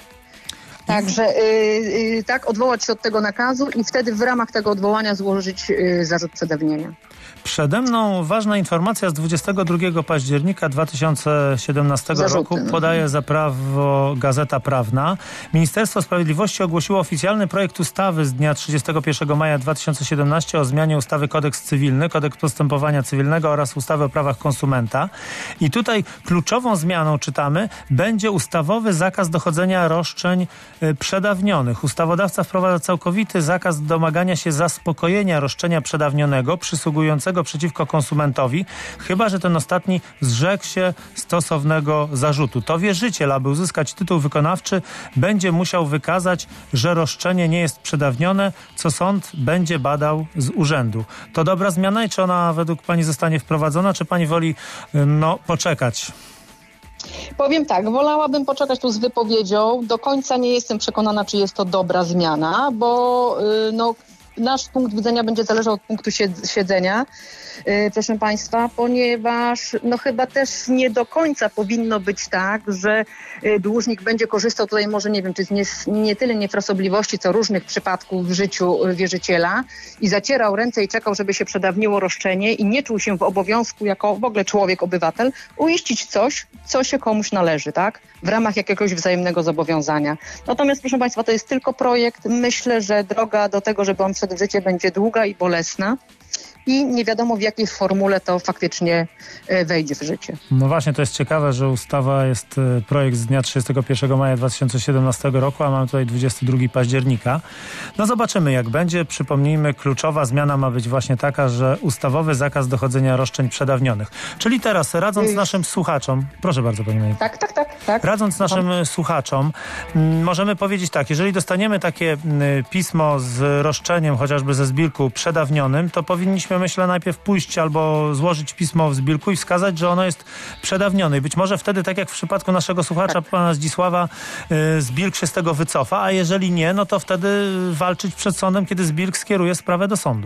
Także yy, yy, tak, odwołać się od tego nakazu i wtedy w ramach tego odwołania złożyć yy, zarzut przedawnienia. Przede mną ważna informacja z dwudziestego drugiego października dwa tysiące siedemnastego Zarzuty. roku podaje za prawo Gazeta Prawna. Ministerstwo Sprawiedliwości ogłosiło oficjalny projekt ustawy z dnia trzydziestego pierwszego maja dwa tysiące siedemnastego o zmianie ustawy Kodeks Cywilny, Kodeks Postępowania Cywilnego oraz ustawy o prawach konsumenta. I tutaj kluczową zmianą, czytamy, będzie ustawowy zakaz dochodzenia roszczeń y, przedawnionych. Ustawodawca wprowadza całkowity zakaz domagania się zaspokojenia roszczenia przedawnionego przysługującego przeciwko konsumentowi, chyba że ten ostatni zrzekł się stosownego zarzutu. To wierzyciel, aby uzyskać tytuł wykonawczy, będzie musiał wykazać, że roszczenie nie jest przedawnione, co sąd będzie badał z urzędu. To dobra zmiana i czy ona według pani zostanie wprowadzona, czy pani woli no, poczekać? Powiem tak, wolałabym poczekać tu z wypowiedzią. Do końca nie jestem przekonana, czy jest to dobra zmiana, bo yy, no nasz punkt widzenia będzie zależał od punktu siedzenia, yy, proszę Państwa, ponieważ no chyba też nie do końca powinno być tak, że yy, dłużnik będzie korzystał tutaj może, nie wiem, czy z nie, nie tyle niefrasobliwości, co różnych przypadków w życiu wierzyciela i zacierał ręce i czekał, żeby się przedawniło roszczenie i nie czuł się w obowiązku jako w ogóle człowiek, obywatel, uiścić coś, co się komuś należy, tak? W ramach jakiegoś wzajemnego zobowiązania. Natomiast, proszę Państwa, to jest tylko projekt. Myślę, że droga do tego, żeby on wszedł w życie, będzie długa i bolesna i nie wiadomo, w jakiej formule to faktycznie wejdzie w życie. No właśnie, to jest ciekawe, że ustawa jest projekt z dnia trzydziestego pierwszego maja dwa tysiące siedemnastego roku, a mamy tutaj dwudziestego drugiego października. No zobaczymy, jak będzie. Przypomnijmy, kluczowa zmiana ma być właśnie taka, że ustawowy zakaz dochodzenia roszczeń przedawnionych. Czyli teraz, radząc y- naszym słuchaczom... Proszę bardzo, pani Moniko. Tak, tak, tak, tak. Radząc naszym no. słuchaczom, m, możemy powiedzieć tak, jeżeli dostaniemy takie m, pismo z roszczeniem, chociażby ze zbiórku przedawnionym, to powinniśmy, myślę, najpierw pójść albo złożyć pismo w zbiórku i wskazać, że ono jest przedawnione. I być może wtedy, tak jak w przypadku naszego słuchacza, tak. pana Zdzisława, y, zbiórk się z tego wycofa, a jeżeli nie, no to wtedy walczyć przed sądem, kiedy zbiórk skieruje sprawę do sądu.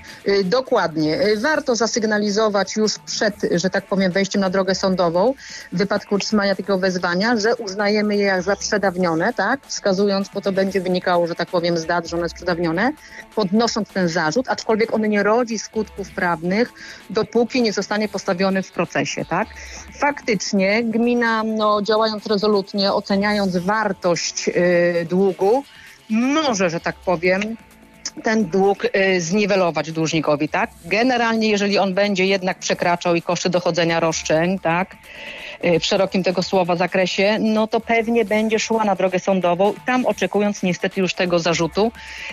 Dokładnie. Warto zasygnalizować już przed, że tak powiem, wejściem na drogę sądową w wypadku otrzymania takiego wezwania, że uznajemy je jak za przedawnione, tak? Wskazując, bo to będzie wynikało, że tak powiem, z dat, że one jest przedawnione, podnosząc ten zarzut, aczkolwiek on nie rodzi skutków prawnych, dopóki nie zostanie postawiony w procesie, tak? Faktycznie gmina, no, działając rezolutnie, oceniając wartość yy, długu, może, że tak powiem, ten dług y, zniwelować dłużnikowi, tak? Generalnie, jeżeli on będzie jednak przekraczał i koszty dochodzenia roszczeń, tak? Y, w szerokim tego słowa zakresie, no to pewnie będzie szła na drogę sądową, tam oczekując niestety już tego zarzutu.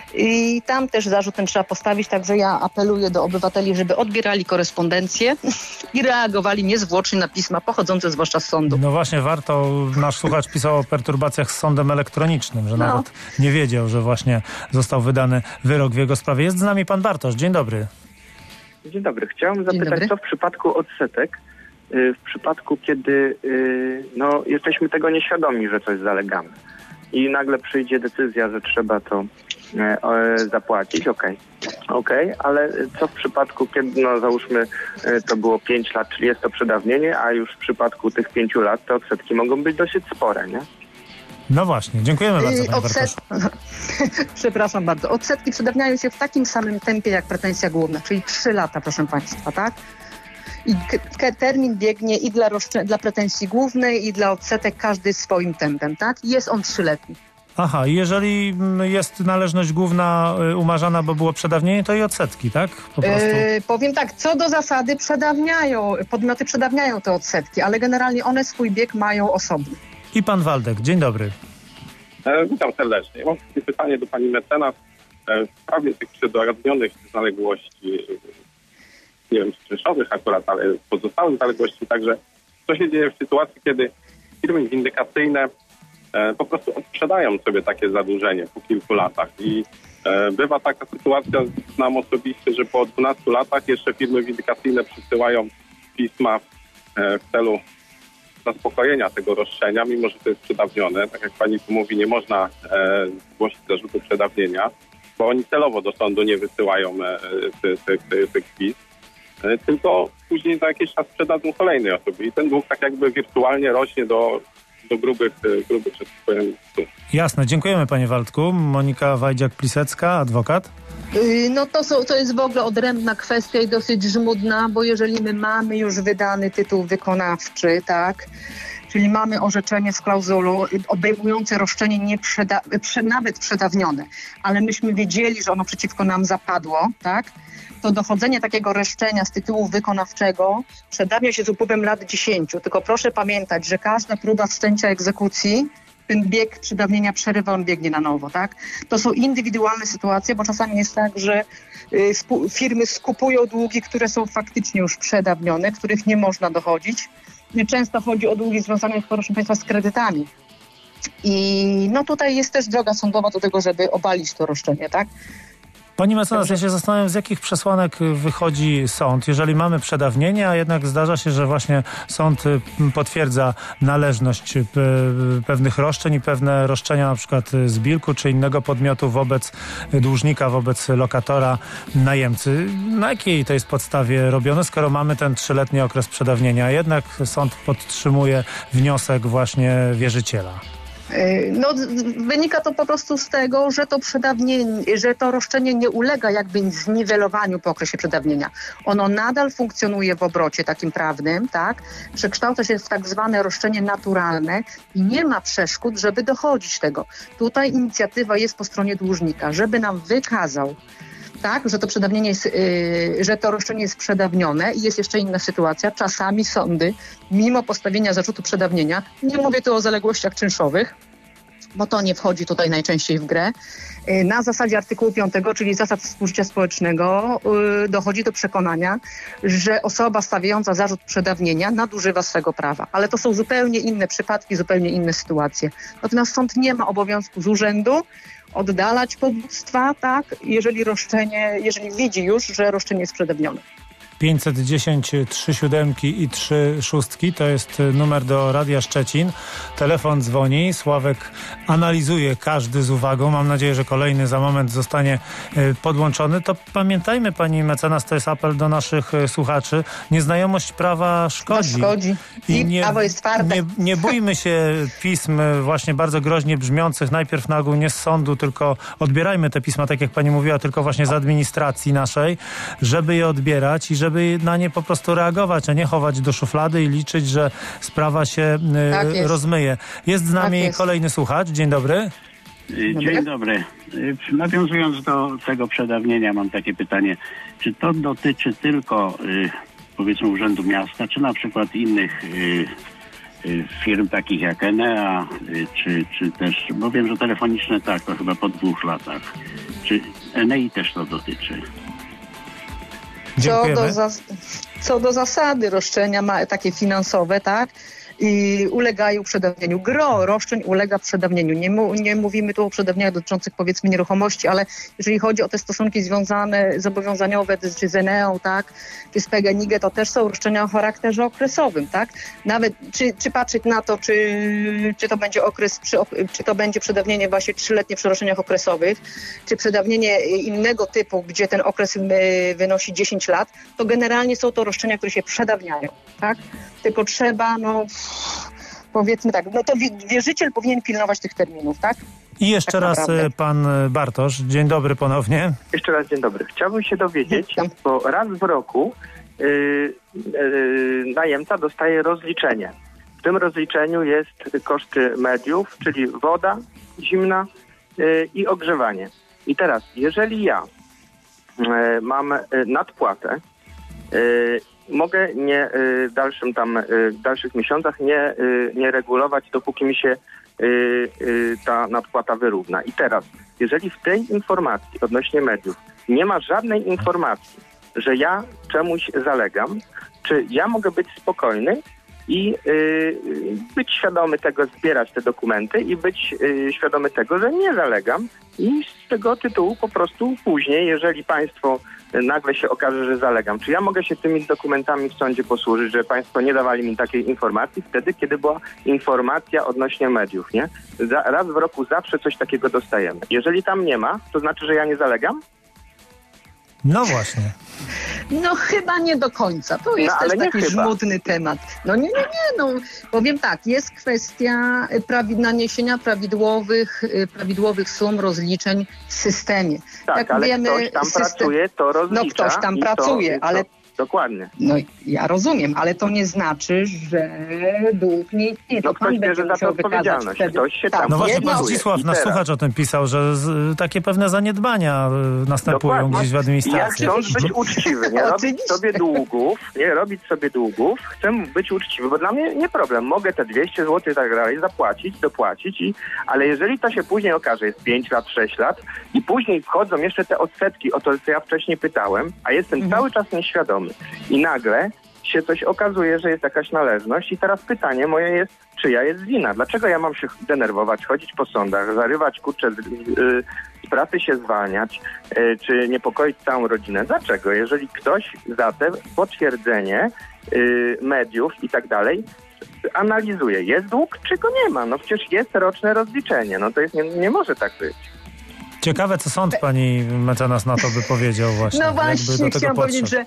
I tam też zarzut ten trzeba postawić, także ja apeluję do obywateli, żeby odbierali korespondencję i reagowali niezwłocznie na pisma pochodzące zwłaszcza z sądu. No właśnie, warto, nasz słuchacz pisał o perturbacjach z sądem elektronicznym, że no. nawet nie wiedział, że właśnie został wydany wyrok w jego sprawie. Jest z nami pan Bartosz. Dzień dobry. Dzień dobry. Chciałem zapytać, dobry. co w przypadku odsetek, w przypadku, kiedy no, jesteśmy tego nieświadomi, że coś zalegamy i nagle przyjdzie decyzja, że trzeba to zapłacić, okej, okay. okej, okay, ale co w przypadku, kiedy, no załóżmy, to było pięć lat, czyli jest to przedawnienie, a już w przypadku tych pięciu lat te odsetki mogą być dosyć spore, nie? No właśnie, dziękujemy bardzo, panie Odset... Przepraszam bardzo. Odsetki przedawniają się w takim samym tempie jak pretensja główna, czyli trzy lata, proszę państwa, tak? I k- termin biegnie i dla, roszcze... dla pretensji głównej, i dla odsetek każdy swoim tempem, tak? Jest on trzyletni. Aha, i jeżeli jest należność główna umarzana, bo było przedawnienie, to i odsetki, tak? Po prostu. Yy, powiem tak, co do zasady przedawniają, podmioty przedawniają te odsetki, ale generalnie one swój bieg mają osobny. I pan Waldek, dzień dobry. E, witam serdecznie. Mam takie pytanie do pani mecenas. E, w sprawie tych przedawnionych zaległości, nie wiem, czynszowych akurat, ale pozostałych zaległości, także co się dzieje w sytuacji, kiedy firmy windykacyjne e, po prostu odprzedają sobie takie zadłużenie po kilku latach i e, bywa taka sytuacja, znam osobiście, że po dwunastu latach jeszcze firmy windykacyjne przysyłają pisma e, w celu zaspokojenia tego roszczenia, mimo że to jest przedawnione. Tak jak pani tu mówi, nie można e, zgłosić zarzutu przedawnienia, bo oni celowo do sądu nie wysyłają e, tych te, te, te pism, e, tylko później za jakiś czas sprzedadzą kolejnej osobie i ten dług tak jakby wirtualnie rośnie do, do grubych, grubych że tak powiem, sum. Jasne, dziękujemy panie Waldku. Monika Wajdziak-Plisecka, adwokat. No to, są, to jest w ogóle odrębna kwestia i dosyć żmudna, bo jeżeli my mamy już wydany tytuł wykonawczy, tak, czyli mamy orzeczenie z klauzulą obejmujące roszczenie nie przeda- prze, nawet przedawnione, ale myśmy wiedzieli, że ono przeciwko nam zapadło, tak, to dochodzenie takiego roszczenia z tytułu wykonawczego przedawnia się z upływem lat dziesięciu. Tylko proszę pamiętać, że każda próba wszczęcia egzekucji ten bieg przedawnienia przerywa, on biegnie na nowo, tak? To są indywidualne sytuacje, bo czasami jest tak, że y, spu- firmy skupują długi, które są faktycznie już przedawnione, których nie można dochodzić. Często chodzi o długi związane, proszę państwa, z kredytami. I no tutaj jest też droga sądowa do tego, żeby obalić to roszczenie, tak? Pani mecenas, ja się zastanawiam, z jakich przesłanek wychodzi sąd, jeżeli mamy przedawnienie, a jednak zdarza się, że właśnie sąd potwierdza należność pewnych roszczeń i pewne roszczenia na przykład z bilku czy innego podmiotu wobec dłużnika, wobec lokatora, najemcy. Na jakiej to jest podstawie robione, skoro mamy ten trzyletni okres przedawnienia, a jednak sąd podtrzymuje wniosek właśnie wierzyciela? No, wynika to po prostu z tego, że to przedawnienie, że to roszczenie nie ulega jakby zniwelowaniu po okresie przedawnienia. Ono nadal funkcjonuje w obrocie takim prawnym, tak? Przekształca się w tak zwane roszczenie naturalne i nie ma przeszkód, żeby dochodzić tego. Tutaj inicjatywa jest po stronie dłużnika, żeby nam wykazał, tak, że to przedawnienie jest, yy, że to roszczenie jest przedawnione i jest jeszcze inna sytuacja. Czasami sądy, mimo postawienia zarzutu przedawnienia, nie mówię tu o zaległościach czynszowych, bo to nie wchodzi tutaj najczęściej w grę, yy, na zasadzie artykułu piątego, czyli zasad współżycia społecznego, yy, dochodzi do przekonania, że osoba stawiająca zarzut przedawnienia nadużywa swego prawa. Ale to są zupełnie inne przypadki, zupełnie inne sytuacje. Natomiast sąd nie ma obowiązku z urzędu oddalać powództwa, tak, jeżeli roszczenie, jeżeli widzi już, że roszczenie jest przedawnione. pięćset dziesięć trzy siódemki i trzy szóstki to jest numer do Radia Szczecin. Telefon dzwoni, Sławek analizuje każdy z uwagą. Mam nadzieję, że kolejny za moment zostanie podłączony. To pamiętajmy, pani mecenas, to jest apel do naszych słuchaczy. Nieznajomość prawa szkodzi. szkodzi. I, I nie, prawo jest twarde. Nie, nie bójmy się pism właśnie bardzo groźnie brzmiących. Najpierw na ogół nie z sądu, tylko odbierajmy te pisma, tak jak pani mówiła, tylko właśnie z administracji naszej, żeby je odbierać i żeby na nie po prostu reagować, a nie chować do szuflady i liczyć, że sprawa się tak y, rozmyje. Jest z nami tak jest. kolejny słuchacz. Dzień dobry. Dzień dobry. Nawiązując do tego przedawnienia, mam takie pytanie. Czy to dotyczy tylko y, powiedzmy Urzędu Miasta, czy na przykład innych y, y, firm takich jak Enea, y, czy, czy też, bo wiem, że telefoniczne tak, to chyba po dwóch latach. Czy Enei też to dotyczy? Co do, zas- co do zasady roszczenia ma takie finansowe, tak? I ulegają przedawnieniu. Gro roszczeń ulega przedawnieniu. Nie, mu, nie mówimy tu o przedawnieniach dotyczących powiedzmy nieruchomości, ale jeżeli chodzi o te stosunki związane, zobowiązaniowe czy z Eneą, tak, czy z P G N I G, to też są roszczenia o charakterze okresowym, tak? Nawet czy, czy patrzeć na to, czy, czy to będzie okres, przy, czy to będzie przedawnienie właśnie trzyletnie przy roszczeniach okresowych, czy przedawnienie innego typu, gdzie ten okres wynosi dziesięć lat, to generalnie są to roszczenia, które się przedawniają, tak? Tylko trzeba, no powiedzmy tak, no to wierzyciel powinien pilnować tych terminów, tak? I jeszcze tak raz naprawdę. Pan Bartosz. Dzień dobry ponownie. Jeszcze raz dzień dobry. Chciałbym się dowiedzieć, bo raz w roku yy, yy, najemca dostaje rozliczenie. W tym rozliczeniu jest koszty mediów, czyli woda zimna yy, i ogrzewanie. I teraz, jeżeli ja yy, mam yy, nadpłatę, yy, mogę nie w dalszym tam, w dalszych miesiącach nie, nie regulować, dopóki mi się ta nadpłata wyrówna. I teraz, jeżeli w tej informacji odnośnie mediów nie ma żadnej informacji, że ja czemuś zalegam, czy ja mogę być spokojny i być świadomy tego, zbierać te dokumenty i być świadomy tego, że nie zalegam i z tego tytułu po prostu później, jeżeli państwo nagle się okaże, że zalegam. Czy ja mogę się tymi dokumentami w sądzie posłużyć, że państwo nie dawali mi takiej informacji wtedy, kiedy była informacja odnośnie mediów, nie? Za, raz w roku zawsze coś takiego dostajemy. Jeżeli tam nie ma, to znaczy, że ja nie zalegam? No właśnie. No chyba nie do końca. To jest no, też taki chyba. żmudny temat. No nie, nie, nie. No, powiem tak, jest kwestia prawi- naniesienia prawidłowych, prawidłowych sum rozliczeń w systemie. Tak, Jak ale wiemy, ktoś tam system... pracuje, to rozlicza. No ktoś tam pracuje, to, ale... To... Dokładnie. No ja rozumiem, ale to nie znaczy, że dług nie istnieje. No ktoś bierze za to odpowiedzialność. Ktoś się tam no właśnie pan Zdzisław, nasz słuchacz o tym pisał, że z, takie pewne zaniedbania następują Dokładnie. gdzieś w administracji. Ja chcę być uczciwy, nie robić sobie długów, nie robić sobie długów, chcę być uczciwy, bo dla mnie nie problem. Mogę te dwieście złotych i tak dalej zapłacić, dopłacić, i, ale jeżeli to się później okaże, jest pięć lat, sześć lat i później wchodzą jeszcze te odsetki o to, co ja wcześniej pytałem, a jestem mhm. cały czas nieświadomy, i nagle się coś okazuje, że jest jakaś należność i teraz pytanie moje jest, czyja jest wina? Dlaczego ja mam się denerwować, chodzić po sądach, zarywać, kurczę, z, y, z pracy się zwalniać, y, czy niepokoić całą rodzinę? Dlaczego? Jeżeli ktoś za te potwierdzenie y, mediów i tak dalej analizuje, jest dług, czy go nie ma? No przecież jest roczne rozliczenie, no to jest, nie, nie może tak być. Ciekawe, co sąd pani mecenas na to by powiedział właśnie. No właśnie, chciałam powiedzieć, że...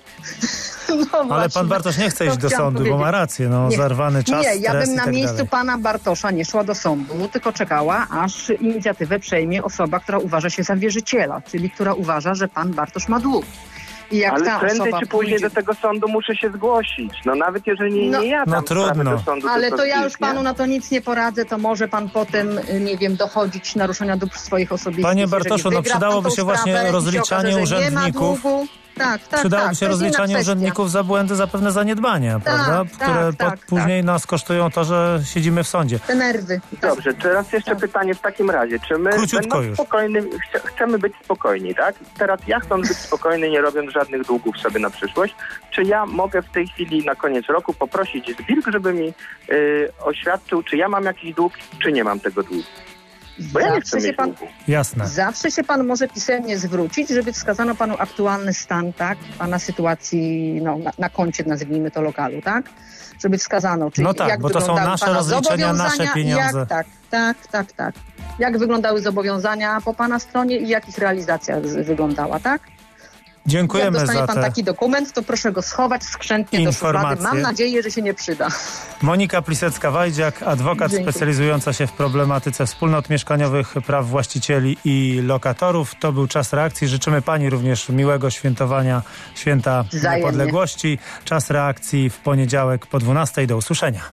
No Ale właśnie, pan Bartosz nie chce iść do sądu, powiedzieć. bo ma rację, no Nie. zarwany czas, Nie, ja stres bym i na tak miejscu dalej. pana Bartosza nie szła do sądu, tylko czekała, aż inicjatywę przejmie osoba, która uważa się za wierzyciela, czyli która uważa, że pan Bartosz ma dług. I jak Ale ta prędzej osoba czy później pójdzie... do tego sądu muszę się zgłosić. No nawet jeżeli No- nie ja No tam trudno. sprawę do sądu, Ale tylko to ja już zniknie. panu na to nic nie poradzę, to może pan potem, y, nie wiem, dochodzić naruszenia dóbr swoich osobistych. Panie Jeżeli Bartoszu, no wygra pan przydałoby tą się właśnie sprawę i się rozliczanie okaże, że nie ma urzędników. długu. Tak, tak, Przydałoby tak, się to jest inna rozliczanie kwestia. urzędników za błędy, za pewne zaniedbania, prawda? tak, Które po, tak, później nas kosztują to, że siedzimy w sądzie. Te nerwy. Dobrze, teraz jeszcze pytanie w takim razie. Czy my Króciutko będąc już. spokojny, chce, chcemy być spokojni, tak? Teraz ja chcąc być spokojny, nie robiąc żadnych długów sobie na przyszłość, czy ja mogę w tej chwili na koniec roku poprosić ZBIRG, żeby mi y, oświadczył, czy ja mam jakiś dług, czy nie mam tego długu? Bo ja nie chcę Zawsze się mieć pan, długu. Jasne. zawsze się pan może pisemnie zwrócić, żeby wskazano panu aktualny stan, tak? Pana sytuacji no, na, na koncie, nazwijmy to, lokalu, tak? Żeby wskazano, czy No tak, jak bo to są wyglądały nasze pana rozliczenia, nasze zobowiązania, pieniądze. Jak, tak, tak, tak, tak. Jak wyglądały zobowiązania po pana stronie i jak ich realizacja z- wyglądała, tak? Dziękujemy Jak dostanie za pan te taki dokument, to proszę go schować skrzętnie do szuflady. informacje. Mam nadzieję, że się nie przyda. Monika Plisecka-Wajdziak, adwokat Dziękuję. specjalizująca się w problematyce wspólnot mieszkaniowych, praw właścicieli i lokatorów. To był Czas Reakcji. Życzymy pani również miłego świętowania Święta Wzajemnie. Niepodległości. Czas Reakcji w poniedziałek po dwunastej. Do usłyszenia.